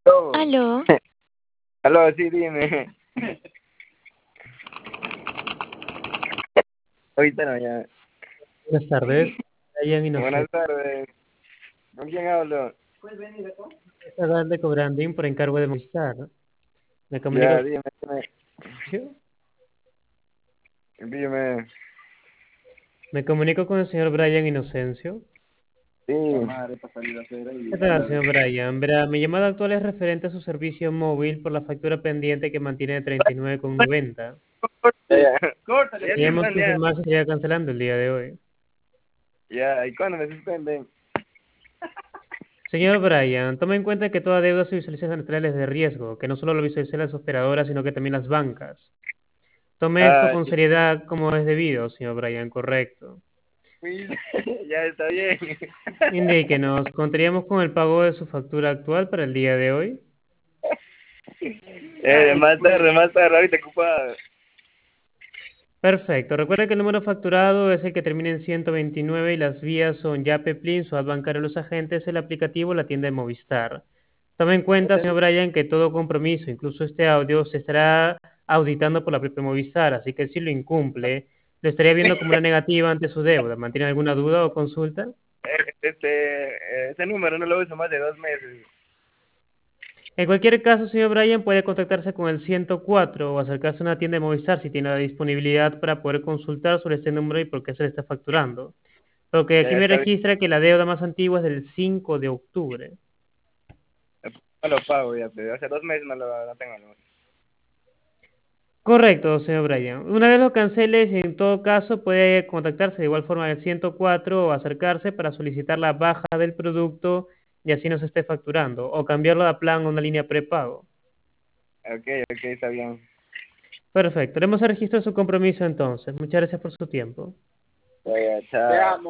Aló. Aló, Aló, sí, dime. Ahorita no, ya. Buenas tardes, Brian Buenas Inocente. tardes. ¿Con quién hablo? Hablar de Cobrandín por encargo de Movistar. Me comunico, Ya, dime. me comunico con el señor Brian Inocencio. Sí. ¿Qué tal, señor Brian? Verá, mi llamada actual es referente a su servicio móvil por la factura pendiente que mantiene de 39,90. Córtale. Ya, Queríamos ya. confirmar si estaría cancelando el día de hoy. Ya, ¿y cuándo me suspenden? Señor Brian, tome en cuenta que toda deuda se visualiza en centrales de riesgo, que no solo lo visualizan las operadoras, sino que también las bancas. Tome esto Ah, con seriedad como es debido, señor Brian, correcto. ya está bien. Indíquenos, ¿contaríamos con el pago de su factura actual para el día de hoy? Más tarde, ahorita ocupado. Perfecto. Recuerda que el número facturado es el que termina en 129 y las vías son Yape, Plin, su bancario, los agentes, el aplicativo, la tienda de Movistar. Tome en cuenta, señor Brian, que todo compromiso, incluso este audio, se estará auditando por la propia Movistar, así que si lo incumple, lo estaría viendo como una negativa ante su deuda. ¿Mantiene alguna duda o consulta? Ese número no lo uso más de 2 meses. En cualquier caso, señor Brian, puede contactarse con el 104 o acercarse a una tienda de Movistar si tiene la disponibilidad para poder consultar sobre este número y por qué se le está facturando. Porque aquí Ya me está bien. registra que la deuda más antigua es del 5 de octubre. No lo pago ya, pero hace 2 meses no tengo. No. Correcto, señor Brian. Una vez lo canceles, en todo caso, puede contactarse de igual forma al 104 o acercarse para solicitar la baja del producto y así no se esté facturando, o cambiarlo a plan a una línea prepago. Ok, está bien. Perfecto. Haremos el registro de su compromiso entonces. Muchas gracias por su tiempo. Oye, chao.